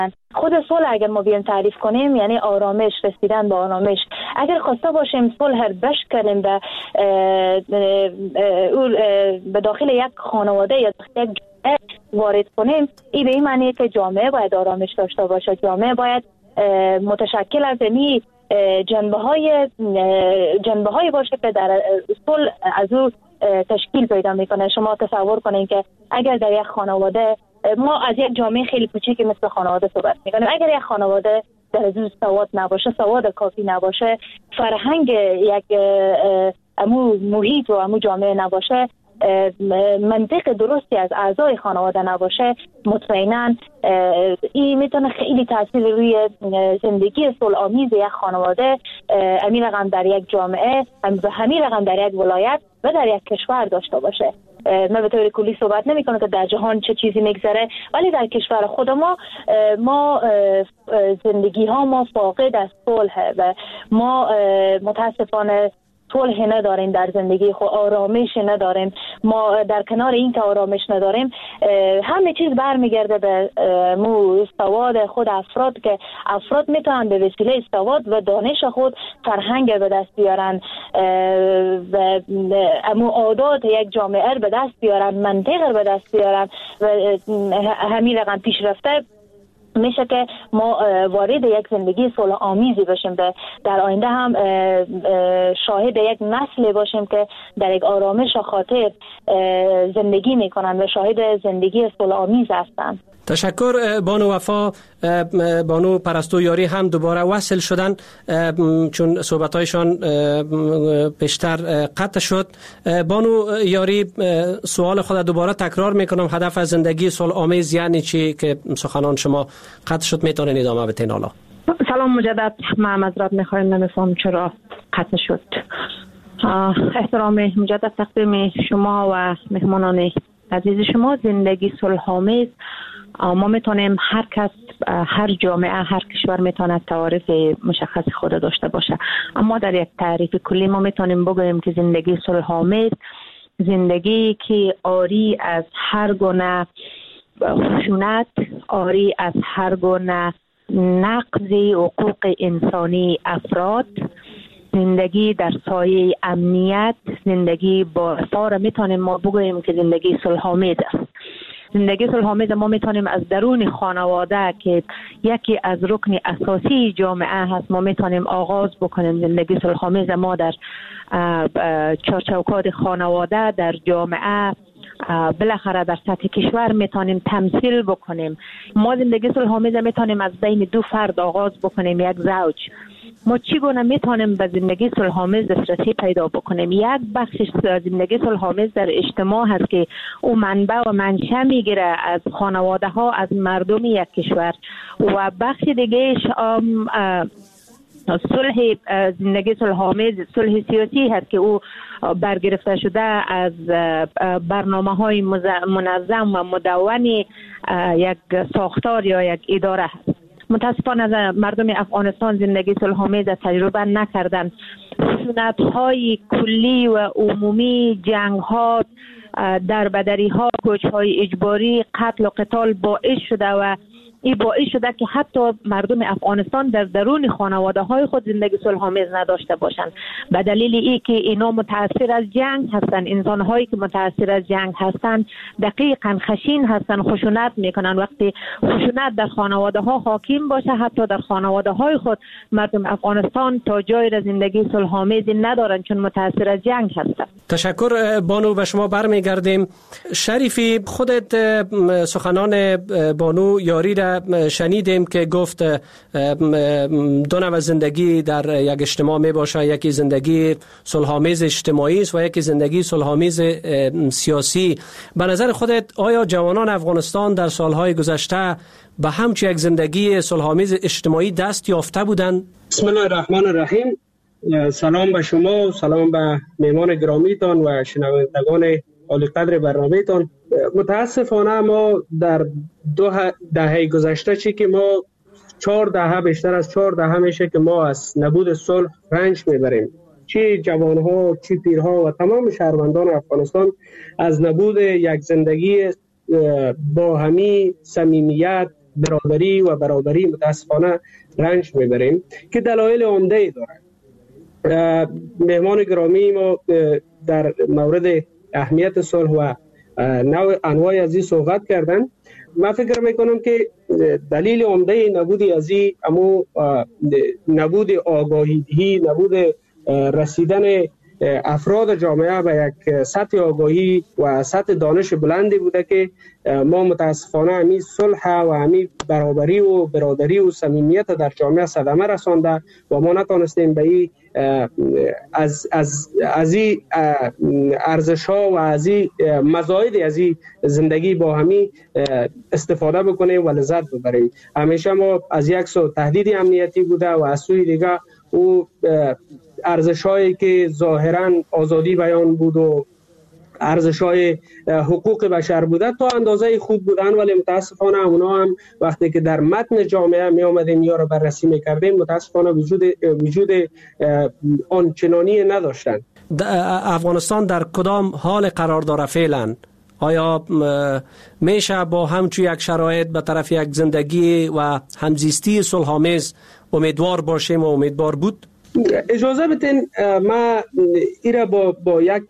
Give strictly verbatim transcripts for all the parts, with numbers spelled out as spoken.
خود صلح اگر ما بیان تعریف کنیم یعنی آرامش، رسیدن به آرامش. اگر خواسته باشیم صلح بش کنیم به به داخل یک خانواده یا یک جامعه وارد کنیم، این به این معنی که جامعه باید آرامش داشته باشه، جامعه باید متشکل از این جنبه های جنبه های باشه که در صلح از او تشکیل پیدا میکنه. شما تصور کنین که اگر در یک خانواده، ما از یک جامعه خیلی کوچیکی مثل خانواده صحبت میکنیم، اگر یک خانواده در از سواد نباشه، سواد کافی نباشه، فرهنگ یک امو محیط و امو جامعه نباشه، منطق درستی از اعضای خانواده نباشه، مطمئنا این میتونه خیلی تاثیر روی زندگی صلح آمیز یک خانواده، همین رقم در یک جامعه، همین رقم در یک ولایت و در یک کشور داشته باشه. من به طور کلی صحبت نمی کنم که در جهان چه چیزی میگذره، ولی در کشور خود ما ما زندگی ها ما فاقد از صلح و ما متاسفانه صلح نداریم در زندگی خود، آرامش نداریم. ما در کنار این که آرامش نداریم، همه چیز برمیگرده به مو سواد خود افراد که افراد میتونن به وسیله سواد و دانش خود فرهنگ به دست بیارن و امو عادات یک جامعه به دست بیارن، منطق به دست بیارن و همین رقم پیشرفته میشه که ما وارد یک زندگی صلح آمیزی باشیم، در آینده هم شاهد یک نسل باشیم که در یک آرامش و خاطر زندگی میکنن و شاهد زندگی صلح آمیز هستند. تشکر بانو وفا. بانو پرستو یاری هم دوباره وصل شدن چون صحبتایشان بیشتر قطع شد. بانو یاری، سوال خود دوباره تکرار میکنم، هدف از زندگی صلح آمیز یعنی چی که سخنان شما قطع شد؟ میتونین ادامه بدین حالا. سلام مجدد. من معذرت میخوایم، نمیفهم چرا قطع شد. احترام مجدد تقدیم شما و مهمانان عزیز شما. زندگی صلح آمیز، ما میتونیم هر کس، هر جامعه، هر کشور میتونه تعریف مشخص خود داشته باشه، اما در یک تعریف کلی ما میتونیم بگوییم که زندگی صلح آمیز زندگی که عاری از هر گونه خشونت، عاری از هر گونه نقض حقوق انسانی افراد، زندگی در سایه امنیت، زندگی با اثار میتونیم ما بگوییم که زندگی صلح آمیز است. زندگی صلح آمیز ما میتونیم از درون خانواده که یکی از رکن اساسی جامعه هست، ما میتونیم آغاز بکنیم. زندگی صلح آمیز ما در چارچوکات خانواده، در جامعه، بالاخره در سطح کشور میتونیم تمثیل بکنیم. ما زندگی صلح آمیز میتونیم از بین دو فرد آغاز بکنیم، یک زوج. ما چگونه میتونیم به زندگی صلح آمیز دسترسی پیدا بکنیم؟ یک بخش زندگی صلح آمیز در اجتماع هست که او منبع و منشأ میگیره از خانواده ها، از مردم یک کشور، و بخش دیگه صلح زندگی صلح آمیز صلح سیاسی هست که او برگرفته شده از برنامه های منظم و مدون یک ساختار یا یک اداره هست. متاسفانه مردم افغانستان زندگی صلح آمیز تجربه نکردن. خشونت‌های کلی و عمومی، جنگ‌ها، دربدری‌ها، کوچ‌های اجباری، قتل و قتال باعث شده و این باعث شده که حتی مردم افغانستان در درون خانواده های خود زندگی صلح آمیز نداشته باشند، به دلیل ای که اینا متاثر از جنگ هستند. انسان هایی که متاثر از جنگ هستند دقیقاً خشین هستند، خشونت میکنن. وقتی خشونت در خانواده ها حاکم باشه، حتی در خانواده های خود مردم افغانستان تا جای را زندگی صلح آمیز ندارن چون متاثر از جنگ هستند. تشکر بانو. و شما برمیگردیم. شریفی، خودت سخنان بانو یاری را شنیدیم که گفت دو نوع زندگی در یک اجتماع می باشه، یکی زندگی صلح آمیز اجتماعی است و یکی زندگی صلح آمیز سیاسی. به نظر خودت آیا جوانان افغانستان در سالهای گذشته به همچون یک زندگی صلح آمیز اجتماعی دست یافته بودند؟ بسم الله الرحمن الرحیم. سلام به شما و سلام به مهمان گرامیتان و شنوندگان عالی قدر برنامه‌تان. متاسفانه ما در دو دهه گذشته چی که ما چهار دهه بیشتر از چهار دهه میشه که ما از نبود صلح رنج میبریم. چی جوانها، چی پیرها و تمام شهروندان افغانستان از نبود یک زندگی با همی صمیمیت، برادری و برابری متاسفانه رنج میبریم که دلایل عمده ای داره. مهمان گرامی ما در مورد اهمیت صلح و نوع انواع از این صحبت کردن. من فکر میکنم که دلیل عمده نبود از این امو نبود آگاهی، نبود رسیدن افراد جامعه به یک سطح آگاهی و سطح دانش بلندی بوده که ما متاسفانه همی صلح و همی برابری و برادری و صمیمیت در جامعه صدمه رسانده و ما نتونستیم به این از از از این ارزش ها و از این مزاید از این زندگی با همی استفاده بکنیم و لذت ببریم. همیشه ما از یک سو تهدید امنیتی بوده و از سوی دیگه او ارزش‌هایی که ظاهراً آزادی بیان بود و ارزش‌های حقوق بشر بوده تا اندازه خوب بودن، ولی متاسفانه اونا هم وقتی که در متن جامعه می آمدیم یا را بررسی می‌کردیم متاسفانه وجود وجود آنچنانی نداشتن. افغانستان در کدام حال قرار داره فعلا؟ آیا میشه با همچون یک شرایط به طرف یک زندگی و همزیستی صلح‌آمیز امیدوار باشیم و امیدوار بود؟ اجازه بدین ما ایره با با یک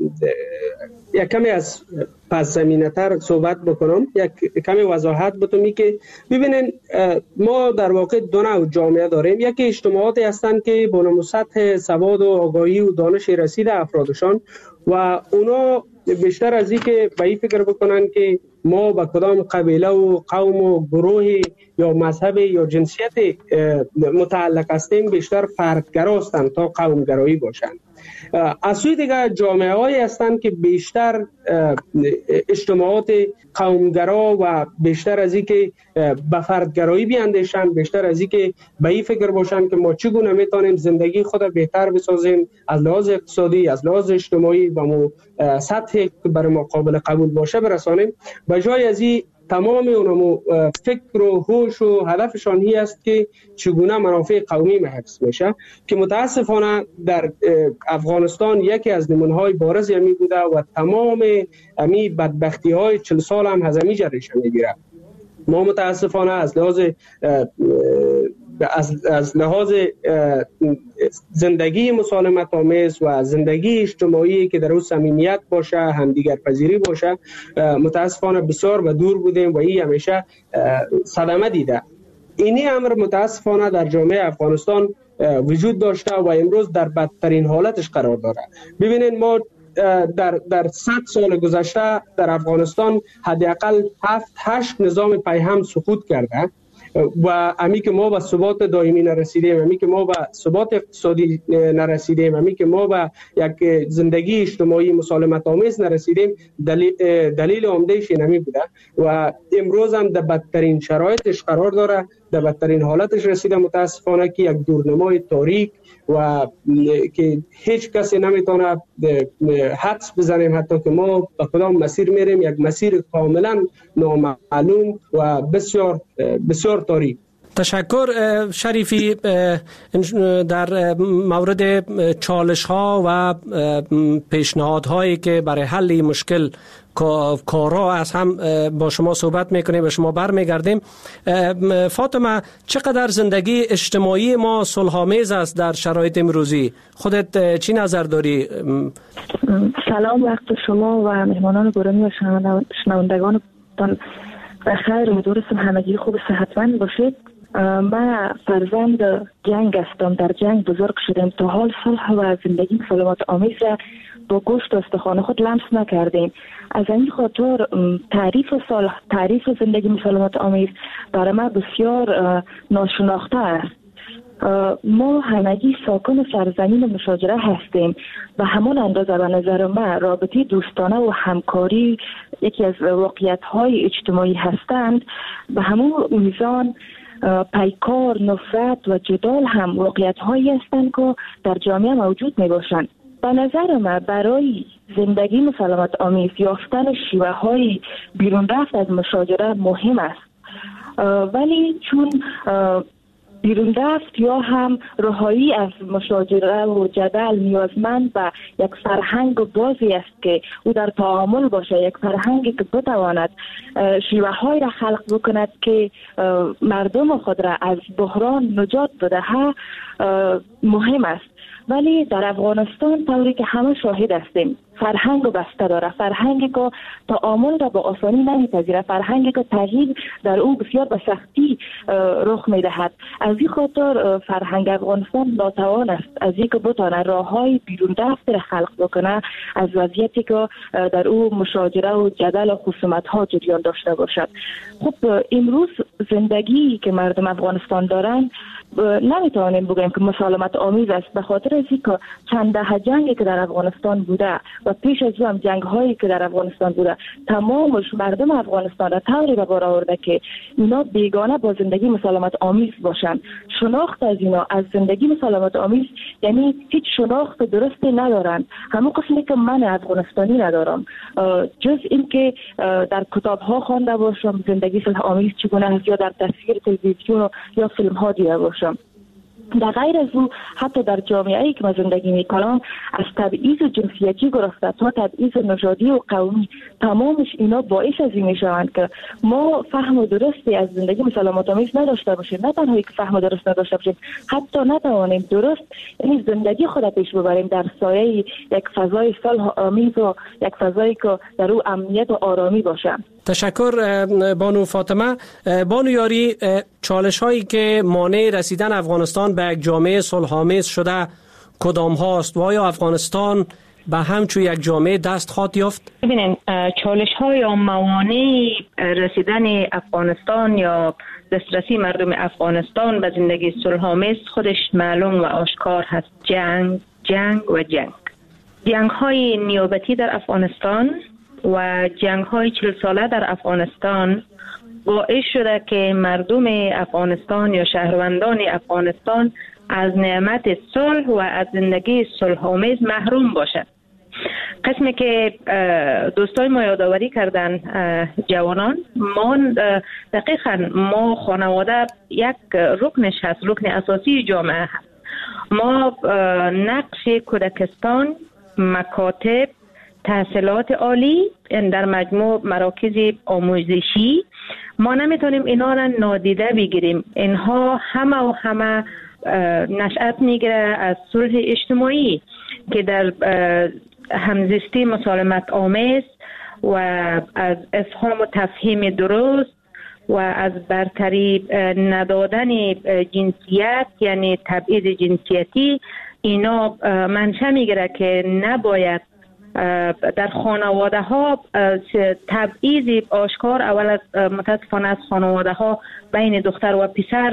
یک کمی از پس زمینه تر صحبت بکنم، یک کمی وضاحت بتونم که ببینین ما در واقع دو نوع جامعه داریم. یکی اجتماعاتی هستند که با نمو سطح سواد و آگاهی و دانش رسیده افرادشان و اونا بیشتر از این که به این فکر بکنن که ما به کدام قبیله و قوم و گروه یا مذهب یا جنسیت متعلق هستیم بیشتر فردگرا هستند تا قومگرایی باشند. از سوی دیگر جامعه هایی هستند که بیشتر اجتماعات قومگرا و بیشتر از این که به فردگرایی بیاندیشند، بیشتر از این که به این فکر باشند که ما چگونه میتونیم زندگی خود بهتر بسازیم از لحاظ اقتصادی، از لحاظ اجتماعی و مو سطحی که برای ما قابل قبول باشه برسانیم. به جای از این تمام اونمو فکر و هوش و هدفشان هی است که چگونه منافع قومی حفظ میشه که متاسفانه در افغانستان یکی از نمونه‌های بارز همی بوده و تمام همی بدبختی های چهل سال هم از همی جریشه میگیره. ما متاسفانه از لحاظ از, از لحاظ زندگی مسالمت آمیز و زندگی اجتماعی که در اون صمیمیت باشه، همدیگر پذیری باشه، متاسفانه بسیار به دور بودیم و این همیشه صدمه دیده. اینی امر متاسفانه در جامعه افغانستان وجود داشته و امروز در بدترین حالتش قرار داره. ببینید ما در در صد سال گذشته در افغانستان حداقل هفت هشت نظام پیهم سقوط کرده و امی که ما به ثبات دائمی نرسیدیم، امی که ما به ثبات اقتصادی نرسیدیم، امی که ما به یک زندگی اجتماعی مسالمت آمیز نرسیدیم، دلیل دلیل عمده‌اش نمی بوده و امروز هم در بدترین شرایطش قرار داره، در بدترین حالتش رسیده متاسفانه که یک دورنمای تاریک و که هیچ کسی نمیتونه حدس بزنیم حتی که ما به کدام مسیر میریم، یک مسیر کاملا نامعلوم و بسیار بسیار تاریک. تشکر شریفی. در مورد چالش ها و پیشنهاد هایی که برای حل مشکل کارا از هم با شما صحبت میکنیم و شما برمیگردیم. فاطمه، چقدر زندگی اجتماعی ما صلح‌آمیز است در شرایط امروزی؟ خودت چی نظر داری؟ سلام وقت شما و مهمانان گرامی و شنوندگان بخیر، امیدوارم همگی خوب و صحتمند باشید. من فرزند جنگ هستم، در جنگ بزرگ شدم، تا حال صلح و زندگی سلامت آمیز با گوشت و استخوان خود لمس نکردیم. از این خاطر تعریف صلح، تعریف زندگی سلامت آمیز برای من بسیار ناشناخته است. ما همگی ساکن سرزمین مشاجره هستیم و همون اندازه به نظر من رابطه دوستانه و همکاری یکی از واقعیت‌های اجتماعی هستند. به همون میزان پیکار، نفرت و جدال هم واقعیت‌هایی هستند که در جامعه موجود میباشند. به نظر من برای زندگی سلامت آمیز یافتن شیوه های بیرون رفت از مشاجره مهم است، ولی چون بیرون رفت یا هم رهایی از مشاجره و جدل نیازمند به یک فرهنگ بازی است که او در تعامل باشه، یک فرهنگی که بتواند شیوه های را خلق بکند که مردم خود را از بحران نجات بدهد مهم است. ولی در افغانستان طوری که همه شاهد هستیم فرهنگ بسته داره، فرهنگی که تعامل را با آسانی نمیپذیره، فرهنگی که تغییر در او بسیار به سختی رخ میدهد. از این خاطر فرهنگ افغانستان ناتوان است از اینکه بتونه راههای بیرون رفت را خلق بکنه از وضعیتی که در او مشاجره و جدل و خصومت ها جریان داشته باشد. خب امروز زندگی که مردم افغانستان دارن نمیتوانیم بگیم که مسالمت آمیز است، به خاطر از اینکه چند دهه جنگی که در افغانستان بوده و پیش از او هم جنگ هایی که در افغانستان بوده تمامش مردم افغانستان را طوری به بار آورده که اینا بیگانه با زندگی مسالمت آمیز باشن. شناخت از اینا از زندگی مسالمت آمیز یعنی هیچ شناخت درستی ندارن، همون قسمی که من افغانستانی ندارم، جز این که در کتاب ها خوانده باشم زندگی صلح آمیز چگونه است یا در تصویر تلویزیون یا فیلم ها دیده باشم. در غیر از او حتی در جامعه‌ای که ما زندگی میکنم از تبعیض جنسیتی گرفته تا تبعیض نژادی و قومی تمامش اینا باعث از این میشوند که ما فهم درستی از زندگی مسالمت آمیز نداشته باشیم، نه تنها که فهم درست نداشته باشیم حتی نتوانیم درست یعنی زندگی خود پیش ببریم در سایه یک فضای صلح آمیز و یک فضایی که در او امنیت و آرامی باشه. تشکر بانو فاطمه. بانو یاری، چالش هایی که مانع رسیدن افغانستان به یک جامعه صلح‌آمیز شده کدام هاست و آیا افغانستان به همچون یک جامعه دست خواهد یافت؟ ببینید چالش های یا موانع رسیدن افغانستان یا دسترسی مردم افغانستان به زندگی صلح‌آمیز خودش معلوم و آشکار هست. جنگ جنگ و جنگ جنگ های نیابتی در افغانستان و جنگ های چل ساله در افغانستان باعث شده که مردم افغانستان یا شهروندان افغانستان از نعمت صلح و از زندگی صلح‌آمیز محروم باشد. قسمی که دوستای ما یادآوری کردن جوانان، ما دقیقاً ما خانواده یک رکنش هست، رکن اساسی جامعه هست. ما نقش کودکستان، مکاتب، تحصیلات عالی در مجموع مراکز آموزشی ما نمیتونیم اینا را نادیده بگیریم. اینها همه و همه نشأت میگیره از صلح اجتماعی که در همزیستی مسالمت آمیز و از افهام و تفهیم درست و از برتری ندادن جنسیت یعنی تبعیض جنسیتی اینا منشأ میگیره که نباید در خانواده ها تبعیض آشکار اول از متاسفانه از خانواده ها بین دختر و پسر